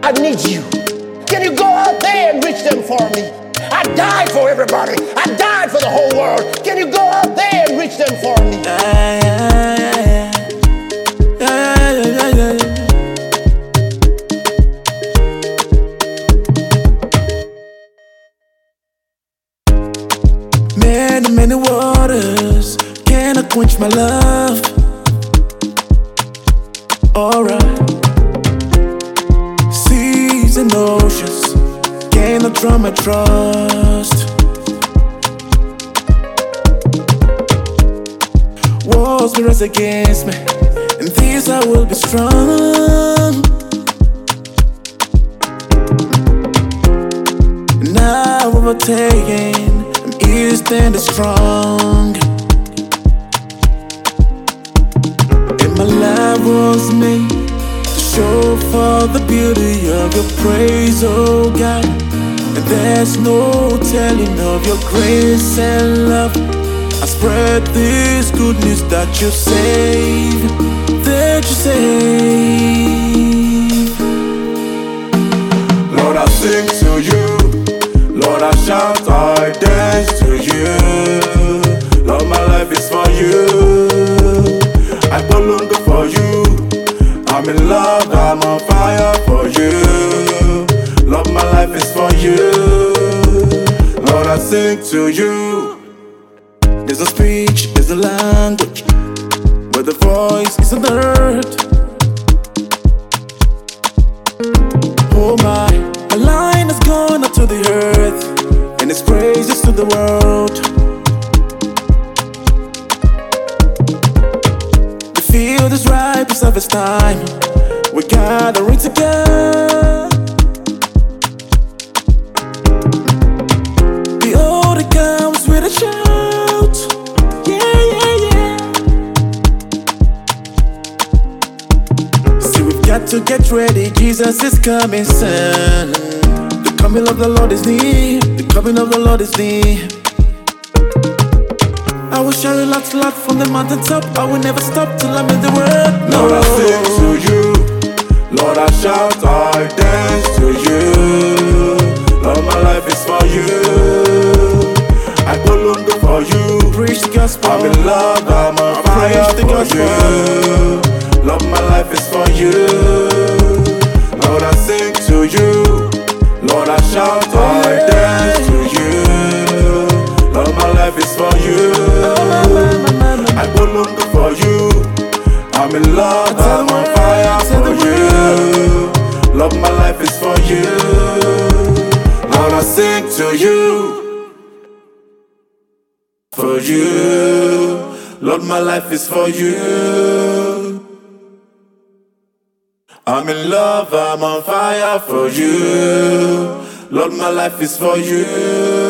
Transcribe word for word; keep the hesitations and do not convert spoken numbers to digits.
I need you. Can you go out there and reach them for me? I died for everybody. I died for the whole world. Can you go out there and reach them for me? Yeah, yeah, yeah, yeah. Yeah, yeah, yeah, yeah, yeah. Many, many waters cannot quench my love. Alright. Seas and oceans cannot drown my trust. Walls will rise against me, and these I will be strong. Now overtaken, I'm here standing strong. And my life was made to show for the beauty of your praise, oh God. And there's no telling of your grace and love. I spread this good news that you save, that you save. Lord, I sing to you. Lord, I shout, I dance to you. Lord, my life is for you. I polongo for you. I'm in love, I'm on fire for you. Lord, my life is for you. Lord, I sing to you. There's no speech, there's no language, but the voice isn't heard. Oh my, a line has gone up to the earth, and its praises to the world. The field is ripe, it's harvest time. We're gathering together. Behold, it comes with a shout. Yeah, yeah, yeah. See, we've got to get ready. Jesus is coming soon. The coming of the Lord is near. The coming of the Lord is near. I will share a lot, lot from the mountaintop. I will never stop till I'm in the word. No. Lord, I sing to you. Lord, I shout, I dance to you. Lord, my life is for you. I polongo for you. Preach the gospel. I'm in love, I'm on fire the for gospel. you. Lord, my life is for you. Lord, I sing to you. Lord, I shout, I dance to you. Lord, my life is for you. I polongo for you. I'm in love, I'm on fire for you. Lord, my life is for you. Lord, I sing to you. For you, Lord, my life is for you. I'm in love, I'm on fire for you. Lord, my life is for you.